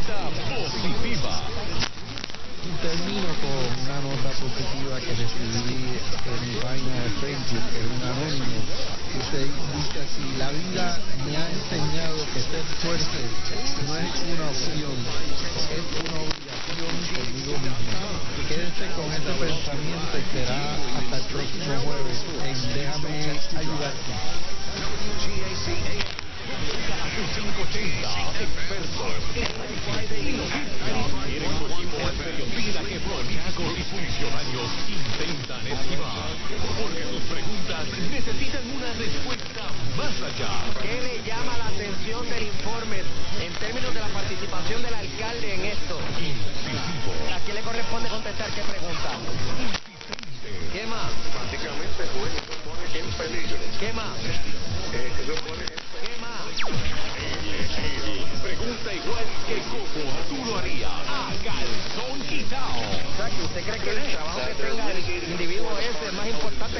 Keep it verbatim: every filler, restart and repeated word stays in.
Nota positiva. Termino con una nota positiva que recibí en mi página de Facebook, en un anónimo. Usted dice así: la vida me ha enseñado que ser fuerte no es una opción, es una obligación conmigo mismo. Quédese con ese pensamiento y será hasta el próximo jueves en Déjame Ayudarte. cinco ochenta, expertos quieren como el periodista que políticos y funcionarios intentan esquivar, porque sus preguntas necesitan una respuesta más allá. ¿Qué le llama la atención del informe en términos de la participación del alcalde en esto? Incisivo. ¿A quién le corresponde contestar qué pregunta? ¿Qué más? Básicamente, pues, eso pone en peligro. ¿Qué más? Eh, eso pone en ¿Qué más? Pregunta igual que como tú lo harías, a calzón quitao. O sea, que usted cree que el trabajo que tenga el individuo ese es más importante